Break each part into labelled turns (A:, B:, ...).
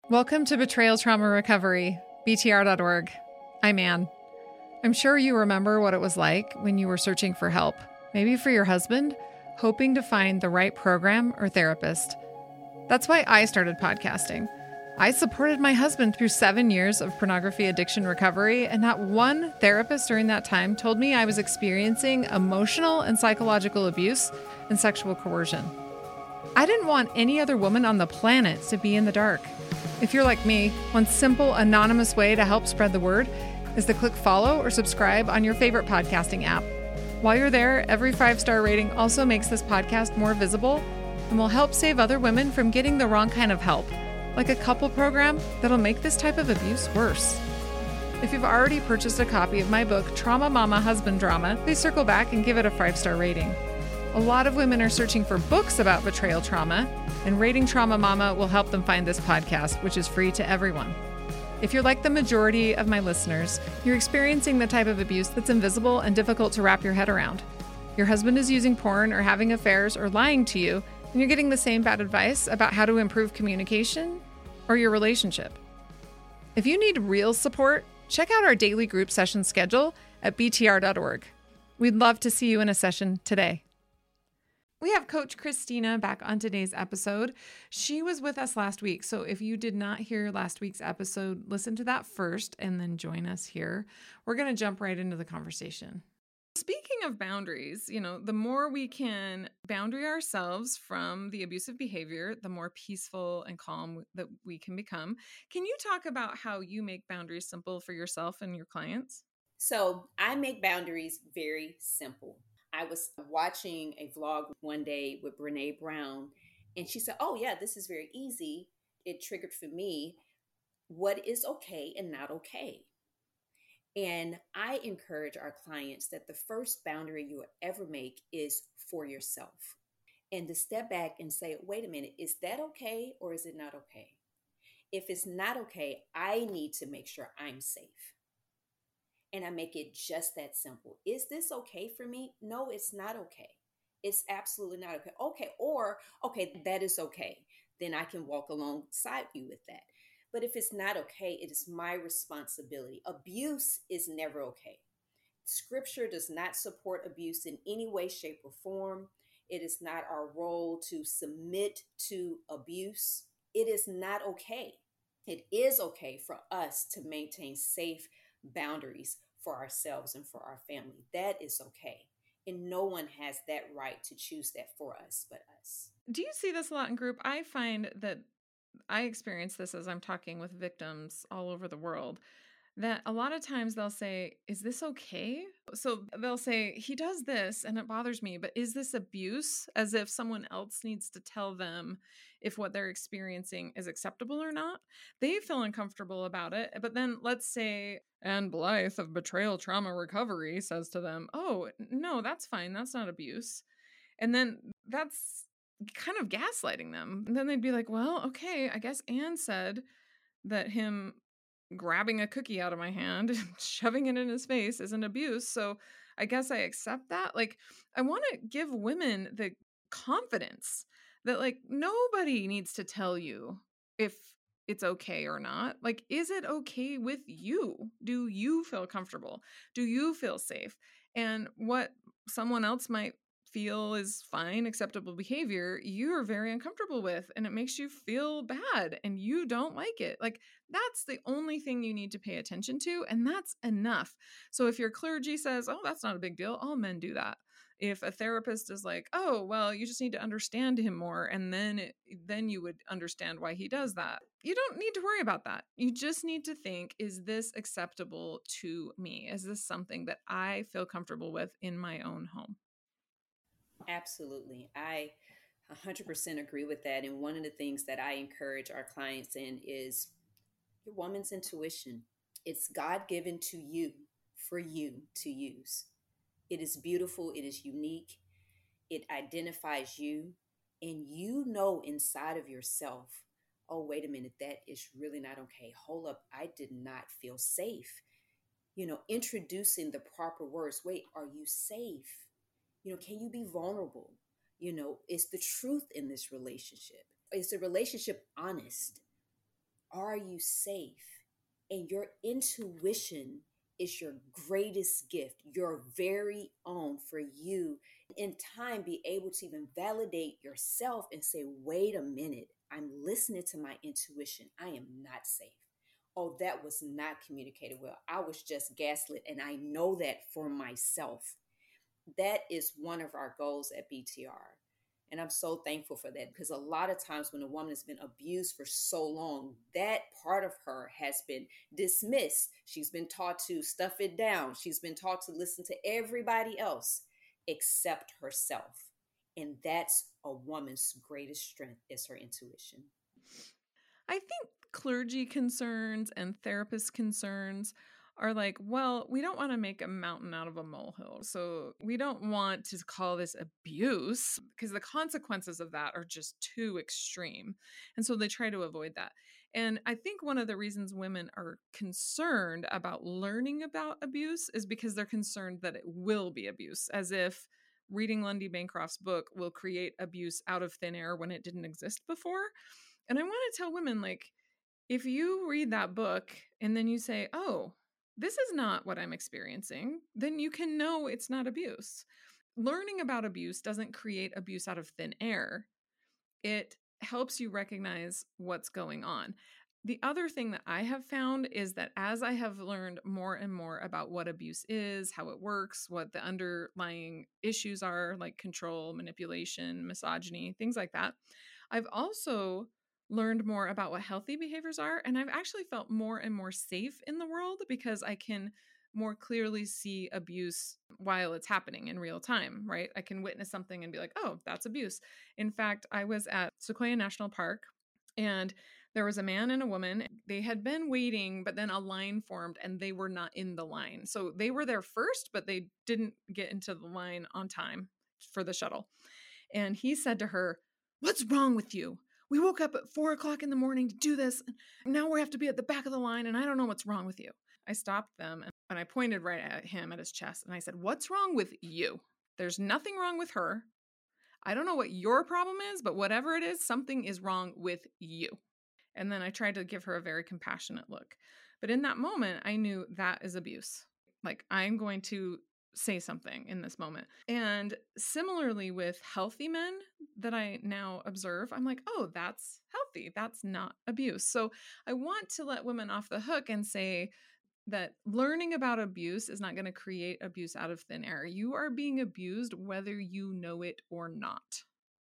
A: Welcome to Betrayal Trauma Recovery, BTR.org. I'm Ann. I'm sure you remember what it was like when you were searching for help, maybe for your husband, hoping to find the right program or therapist. That's why I started podcasting. I supported my husband through 7 years of pornography addiction recovery, and not one therapist during that time told me I was experiencing emotional and psychological abuse and sexual coercion. I didn't want any other woman on the planet to be in the dark. If you're like me, one simple, anonymous way to help spread the word is to click follow or subscribe on your favorite podcasting app. While you're there, every 5-star rating also makes this podcast more visible and will help save other women from getting the wrong kind of help, like a couple program that'll make this type of abuse worse. If you've already purchased a copy of my book, Trauma Mama Husband Drama, please circle back and give it a 5-star rating. A lot of women are searching for books about betrayal trauma, and rating Trauma Mama will help them find this podcast, which is free to everyone. If you're like the majority of my listeners, you're experiencing the type of abuse that's invisible and difficult to wrap your head around. Your husband is using porn or having affairs or lying to you, and you're getting the same bad advice about how to improve communication or your relationship. If you need real support, check out our daily group session schedule at btr.org. We'd love to see you in a session today. We have Coach Christina back on today's episode. She was with us last week, so if you did not hear last week's episode, listen to that first and then join us here. We're going to jump right into the conversation. Speaking of boundaries, the more we can boundary ourselves from the abusive behavior, the more peaceful and calm that we can become. Can you talk about how you make boundaries simple for yourself and your clients?
B: So I make boundaries very simple. I was watching a vlog one day with Brene Brown, and she said, oh yeah, this is very easy. It triggered for me what is okay and not okay. And I encourage our clients that the first boundary you will ever make is for yourself. And to step back and say, wait a minute, is that okay or is it not okay? If it's not okay, I need to make sure I'm safe. And I make it just that simple. Is this okay for me? No, it's not okay. It's absolutely not okay. Okay, that is okay. Then I can walk alongside you with that. But if it's not okay, it is my responsibility. Abuse is never okay. Scripture does not support abuse in any way, shape, or form. It is not our role to submit to abuse. It is not okay. It is okay for us to maintain safe boundaries for ourselves and for our family. That is okay. And no one has that right to choose that for us but us.
A: Do you see this a lot in group? I find that I experience this as I'm talking with victims all over the world, that a lot of times they'll say, is this okay? So they'll say, he does this and it bothers me, but is this abuse? As if someone else needs to tell them if what they're experiencing is acceptable or not. They feel uncomfortable about it. But then let's say Ann Blythe of Betrayal Trauma Recovery says to them, oh, no, that's fine. That's not abuse. And then that's kind of gaslighting them. And then they'd be like, well, okay, I guess Ann said that him grabbing a cookie out of my hand and shoving it in his face isn't abuse. So I guess I accept that. Like, I want to give women the confidence that, like, nobody needs to tell you if it's okay or not. Like, is it okay with you? Do you feel comfortable? Do you feel safe? And what someone else might feel is fine, acceptable behavior, you're very uncomfortable with, and it makes you feel bad and you don't like it. Like, that's the only thing you need to pay attention to, and that's enough. So if your clergy says, oh, that's not a big deal, all men do that. If a therapist is like, oh, well, you just need to understand him more, and then you would understand why he does that. You don't need to worry about that. You just need to think, is this acceptable to me? Is this something that I feel comfortable with in my own home?
B: Absolutely. I 100% agree with that. And one of the things that I encourage our clients in is your woman's intuition. It's God given to you for you to use. It is beautiful. It is unique. It identifies you. And you know inside of yourself, oh, wait a minute, that is really not okay. Hold up. I did not feel safe. Introducing the proper words. Wait, are you safe? Can you be vulnerable? Is the truth in this relationship? Is the relationship honest? are you safe? And your intuition is your greatest gift, your very own, for you in time be able to even validate yourself and say, wait a minute, I'm listening to my intuition. I am not safe. Oh, that was not communicated well. I was just gaslit, and I know that for myself. That is one of our goals at BTR. And I'm so thankful for that, because a lot of times when a woman has been abused for so long, that part of her has been dismissed. She's been taught to stuff it down. She's been taught to listen to everybody else except herself. And that's a woman's greatest strength, is her intuition.
A: I think clergy concerns and therapist concerns are like, well, we don't want to make a mountain out of a molehill. So we don't want to call this abuse because the consequences of that are just too extreme. And so they try to avoid that. And I think one of the reasons women are concerned about learning about abuse is because they're concerned that it will be abuse, as if reading Lundy Bancroft's book will create abuse out of thin air when it didn't exist before. And I want to tell women, like, if you read that book and then you say, oh, this is not what I'm experiencing, then you can know it's not abuse. Learning about abuse doesn't create abuse out of thin air. It helps you recognize what's going on. The other thing that I have found is that as I have learned more and more about what abuse is, how it works, what the underlying issues are, like control, manipulation, misogyny, things like that, I've also learned more about what healthy behaviors are. And I've actually felt more and more safe in the world because I can more clearly see abuse while it's happening in real time, right? I can witness something and be like, oh, that's abuse. In fact, I was at Sequoia National Park and there was a man and a woman. They had been waiting, but then a line formed and they were not in the line. So they were there first, but they didn't get into the line on time for the shuttle. And he said to her, "What's wrong with you? We woke up at 4:00 in the morning to do this. And now we have to be at the back of the line. And I don't know what's wrong with you." I stopped them and I pointed right at him, at his chest. And I said, "What's wrong with you? There's nothing wrong with her. I don't know what your problem is, but whatever it is, something is wrong with you." And then I tried to give her a very compassionate look. But in that moment, I knew that is abuse. Like, I'm going to say something in this moment. And similarly with healthy men that I now observe, I'm like, oh, that's healthy. That's not abuse. So I want to let women off the hook and say that learning about abuse is not going to create abuse out of thin air. You are being abused whether you know it or not.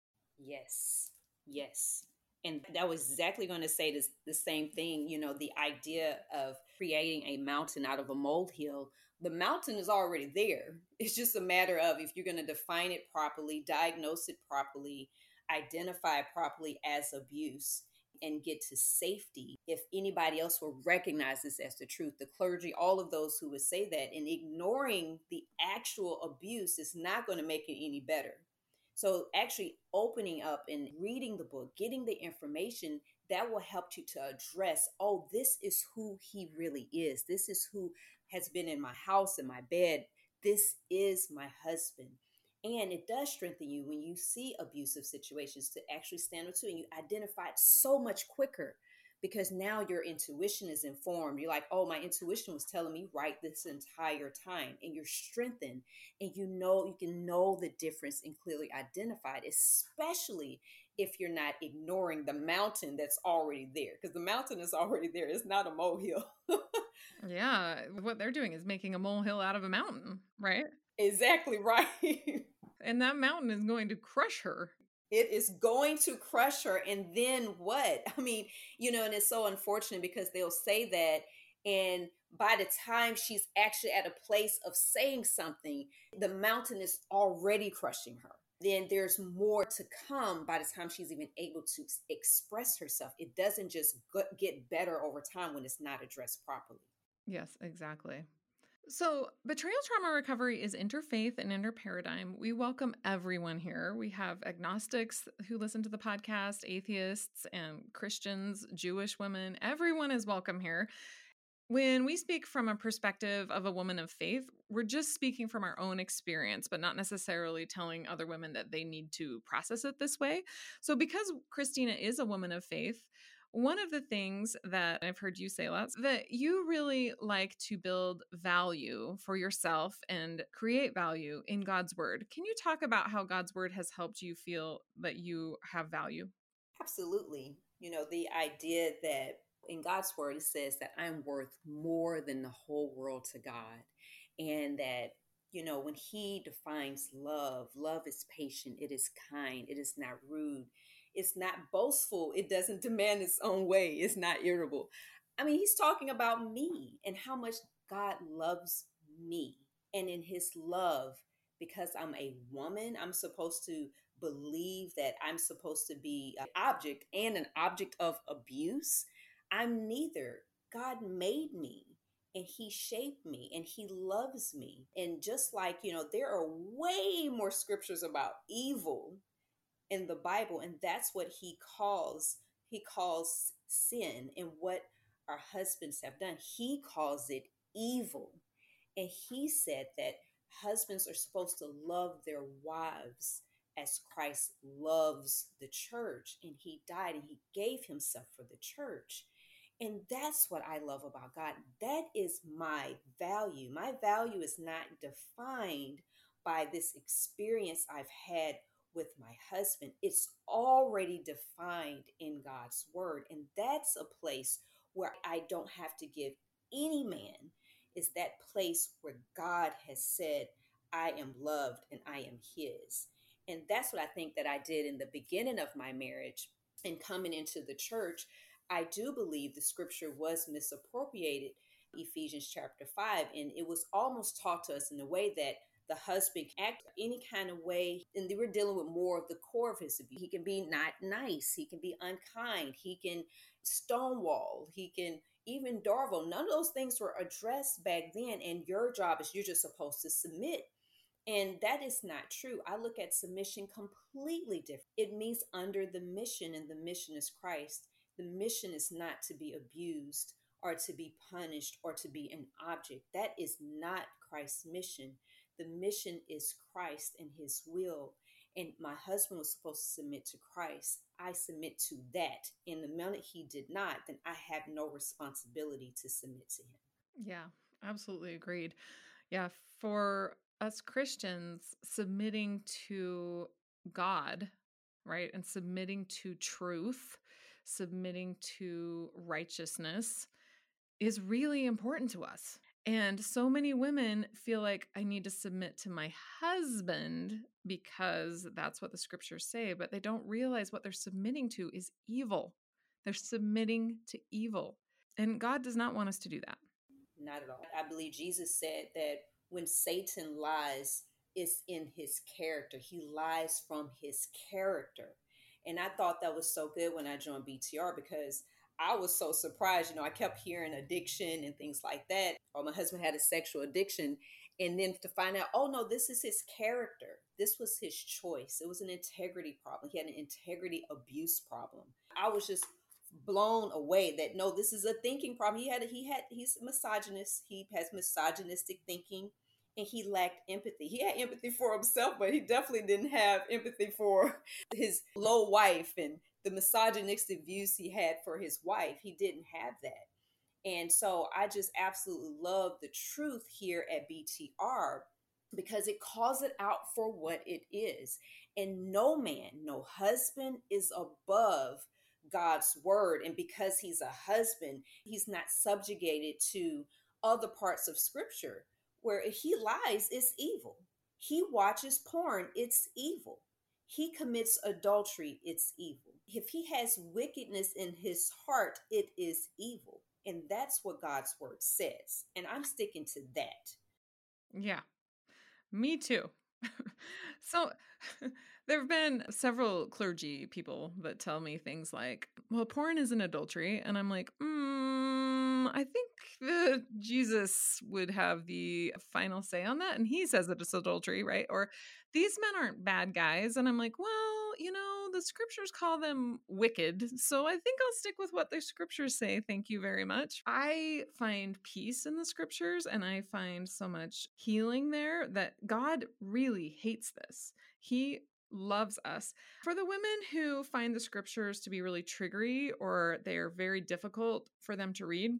B: Yes. Yes. And that was exactly going to say this, the same thing, the idea of creating a mountain out of a molehill. The mountain is already there. It's just a matter of if you're going to define it properly, diagnose it properly, identify it properly as abuse, and get to safety. If anybody else will recognize this as the truth, the clergy, all of those who would say that, and ignoring the actual abuse is not going to make it any better. So actually opening up and reading the book, getting the information, that will help you to address, oh, this is who he really is. This is who has been in my house, in my bed. This is my husband. And it does strengthen you when you see abusive situations to actually stand up to it, and you identify it so much quicker because now your intuition is informed. You're like, oh, my intuition was telling me right this entire time. And you're strengthened, and you can know the difference and clearly identify it, especially if you're not ignoring the mountain that's already there, because the mountain is already there. It's not a molehill.
A: Yeah, what they're doing is making a molehill out of a mountain, right?
B: Exactly right.
A: And that mountain is going to crush her.
B: It is going to crush her. And then what? I mean, and it's so unfortunate because they'll say that. And by the time she's actually at a place of saying something, the mountain is already crushing her. Then there's more to come by the time she's even able to express herself. It doesn't just get better over time when it's not addressed properly.
A: Yes, exactly. So, betrayal trauma recovery is interfaith and interparadigm. We welcome everyone here. We have agnostics who listen to the podcast, atheists and Christians, Jewish women. Everyone is welcome here. When we speak from a perspective of a woman of faith, we're just speaking from our own experience, but not necessarily telling other women that they need to process it this way. So, because Christina is a woman of faith, one of the things that I've heard you say lots that you really like to build value for yourself and create value in God's word. Can you talk about how God's word has helped you feel that you have value?
B: Absolutely. The idea that in God's word, it says that I'm worth more than the whole world to God. And that, when He defines love, love is patient, it is kind, it is not rude, it's not boastful, it doesn't demand its own way, it's not irritable. I mean, He's talking about me and how much God loves me. And in His love, because I'm a woman, I'm supposed to believe that I'm supposed to be an object and an object of abuse. I'm neither. God made me and He shaped me and He loves me. And just like, there are way more scriptures about evil in the Bible, and that's what He calls sin, and what our husbands have done. He calls it evil. And He said that husbands are supposed to love their wives as Christ loves the church. And He died and He gave Himself for the church. And that's what I love about God. That is my value. My value is not defined by this experience I've had with my husband. It's already defined in God's word. And that's a place where I don't have to give any man, is that place where God has said, I am loved and I am His. And that's what I think that I did in the beginning of my marriage and coming into the church. I do believe the scripture was misappropriated, Ephesians chapter 5, and it was almost taught to us in the way that the husband can act any kind of way, and they were dealing with more of the core of his abuse. He can be not nice, he can be unkind, he can stonewall, he can even Darvel. None of those things were addressed back then, and your job is you're just supposed to submit. And that is not true. I look at submission completely different. It means under the mission, and the mission is Christ. The mission is not to be abused or to be punished or to be an object. That is not Christ's mission. The mission is Christ and His will. And my husband was supposed to submit to Christ. I submit to that. And the minute he did not, then I have no responsibility to submit to him.
A: Yeah, absolutely agreed. Yeah, for us Christians, submitting to God, right, and submitting to truth, submitting to righteousness is really important to us. And so many women feel like I need to submit to my husband because that's what the scriptures say, but they don't realize what they're submitting to is evil. They're submitting to evil. And God does not want us to do that.
B: Not at all. I believe Jesus said that when Satan lies, it's in his character. He lies from his character. And I thought that was so good when I joined BTR, because I was so surprised. I kept hearing addiction and things like that. Or my husband had a sexual addiction. And then to find out, oh no, this is his character. This was his choice. It was an integrity problem. He had an integrity abuse problem. I was just blown away that no, this is a thinking problem. He's a misogynist. He has misogynistic thinking, and he lacked empathy. He had empathy for himself, but he definitely didn't have empathy for his low wife and the misogynistic views he had for his wife. He didn't have that. And so I just absolutely love the truth here at BTR, because it calls it out for what it is. And no man, no husband is above God's word. And because he's a husband, he's not subjugated to other parts of scripture where if he lies, it's evil. He watches porn, it's evil. He commits adultery, it's evil. If he has wickedness in his heart, it is evil. And that's what God's word says. And I'm sticking to that.
A: Yeah, me too. So there have been several clergy people that tell me things like, well, porn is an adultery. And I'm like, I think that Jesus would have the final say on that. And he says that it's adultery, right? Or these men aren't bad guys. And I'm like, well, the scriptures call them wicked. So I think I'll stick with what the scriptures say. Thank you very much. I find peace in the scriptures, and I find so much healing there that God really hates this. He loves us. For the women who find the scriptures to be really triggery or they're very difficult for them to read,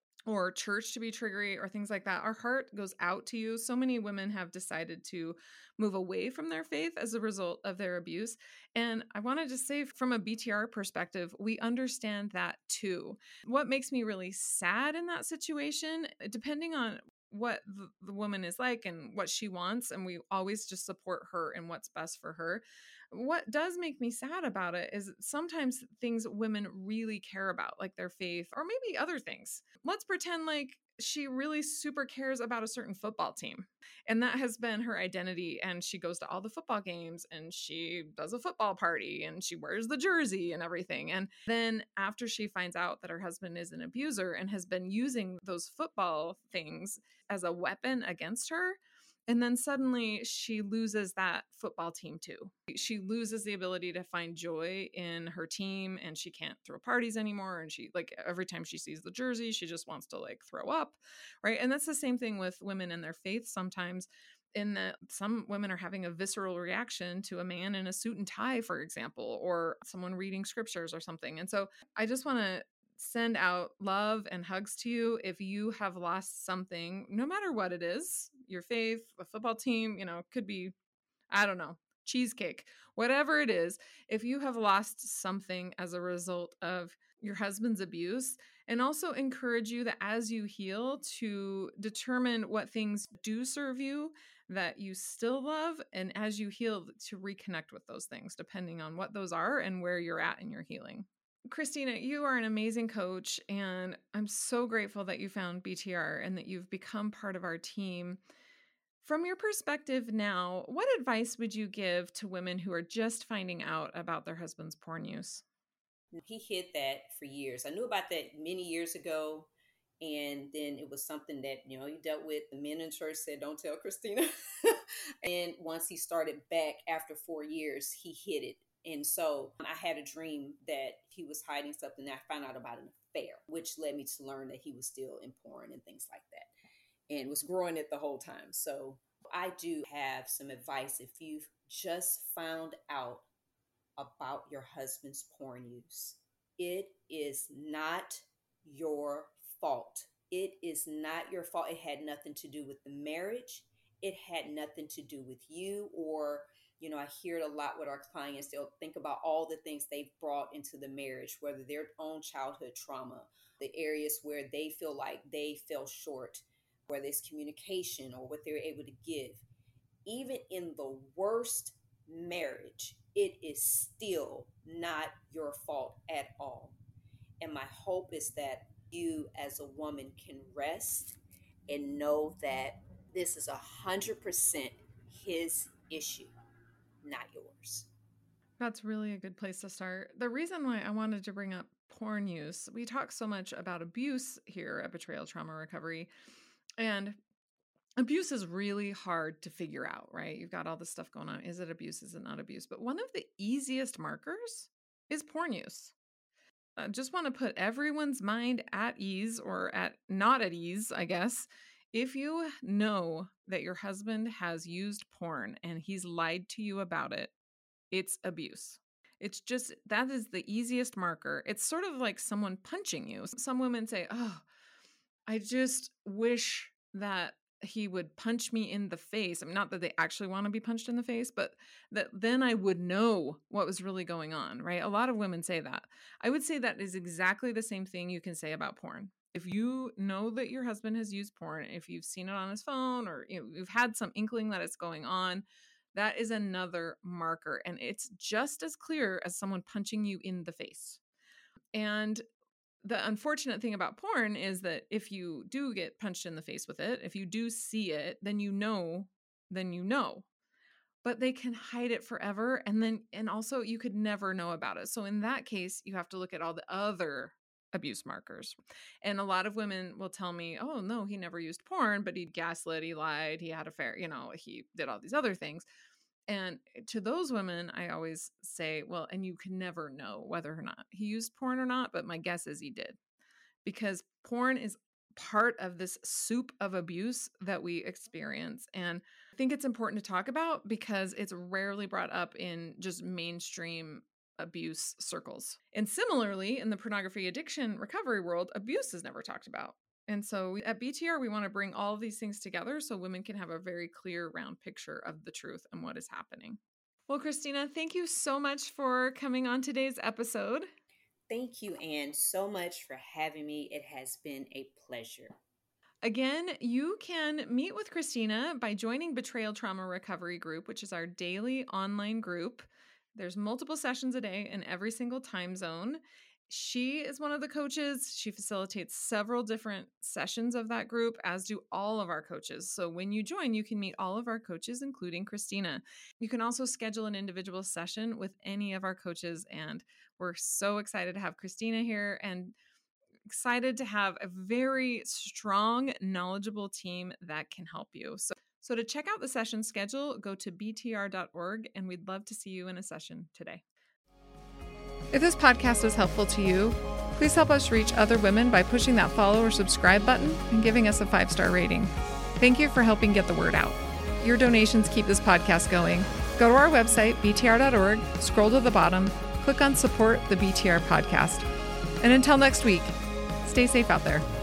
A: or church to be triggery or things like that, our heart goes out to you. So many women have decided to move away from their faith as a result of their abuse. And I want to just say, from a BTR perspective, we understand that too. What makes me really sad in that situation, depending on what the woman is like and what she wants, and we always just support her and what's best for her. What does make me sad about it is sometimes things women really care about, like their faith or maybe other things. Let's pretend like she really super cares about a certain football team, and that has been her identity. And she goes to all the football games and she does a football party and she wears the jersey and everything. And then after she finds out that her husband is an abuser and has been using those football things as a weapon against her, and then suddenly she loses that football team too. She loses the ability to find joy in her team, and she can't throw parties anymore. And she, like, every time she sees the jersey, she just wants to like throw up. Right. And that's the same thing with women in their faith sometimes, in that some women are having a visceral reaction to a man in a suit and tie, for example, or someone reading scriptures or something. And so I just want to send out love and hugs to you if you have lost something, no matter what it is, your faith, a football team, could be, I don't know, cheesecake, whatever it is. If you have lost something as a result of your husband's abuse, and also encourage you that as you heal to determine what things do serve you that you still love, and as you heal to reconnect with those things depending on what those are and where you're at in your healing. Christina, you are an amazing coach, and I'm so grateful that you found BTR and that you've become part of our team. From your perspective now, what advice would you give to women who are just finding out about their husband's porn use?
B: He hid that for years. I knew about that many years ago. And then it was something that, he dealt with. The men in church said, don't tell Christina. And once he started back after 4 years, he hid it. And so I had a dream that he was hiding something. I found out about an affair, which led me to learn that he was still in porn and things like that, and was growing it the whole time. So I do have some advice. If you've just found out about your husband's porn use, it is not your fault. It is not your fault. It had nothing to do with the marriage. It had nothing to do with you. Or, I hear it a lot with our clients. They'll think about all the things they've brought into the marriage, whether their own childhood trauma, the areas where they feel like they fell short, whether it's communication or what they're able to give. Even in the worst marriage, it is still not your fault at all. And my hope is that you as a woman can rest and know that this is 100% his issue, not yours.
A: That's really a good place to start. The reason why I wanted to bring up porn use, we talk so much about abuse here at Betrayal Trauma Recovery, and abuse is really hard to figure out, right? You've got all this stuff going on. Is it abuse? Is it not abuse? But one of the easiest markers is porn use. I just want to put everyone's mind at ease, or at not at ease, I guess. If you know that your husband has used porn and he's lied to you about it, it's abuse. It's just, that is the easiest marker. It's sort of like someone punching you. Some women say, oh, I just wish that he would punch me in the face. I mean, not that they actually want to be punched in the face, but that then I would know what was really going on, right? A lot of women say that. I would say that is exactly the same thing you can say about porn. If you know that your husband has used porn, if you've seen it on his phone, or you've had some inkling that it's going on, that is another marker. And it's just as clear as someone punching you in the face. And the unfortunate thing about porn is that if you do get punched in the face with it, if you do see it, then you know. But they can hide it forever. And also you could never know about it. So in that case, you have to look at all the other abuse markers. And a lot of women will tell me, oh, no, he never used porn, but he gaslit, he lied, he had an affair, he did all these other things. And to those women, I always say, well, and you can never know whether or not he used porn or not, but my guess is he did. Because porn is part of this soup of abuse that we experience. And I think it's important to talk about because it's rarely brought up in just mainstream abuse circles. And similarly, in the pornography addiction recovery world, abuse is never talked about. And so at BTR, we want to bring all of these things together so women can have a very clear, round picture of the truth and what is happening. Well, Christina, thank you so much for coming on today's episode.
B: Thank you, Anne, so much for having me. It has been a pleasure.
A: Again, you can meet with Christina by joining Betrayal Trauma Recovery Group, which is our daily online group. There's multiple sessions a day in every single time zone. She is one of the coaches. She facilitates several different sessions of that group, as do all of our coaches. So when you join, you can meet all of our coaches, including Christina. You can also schedule an individual session with any of our coaches. And we're so excited to have Christina here and excited to have a very strong, knowledgeable team that can help you. So to check out the session schedule, go to btr.org, and we'd love to see you in a session today. If this podcast is helpful to you, please help us reach other women by pushing that follow or subscribe button and giving us a 5-star rating. Thank you for helping get the word out. Your donations keep this podcast going. Go to our website, btr.org, scroll to the bottom, click on Support the BTR Podcast. And until next week, stay safe out there.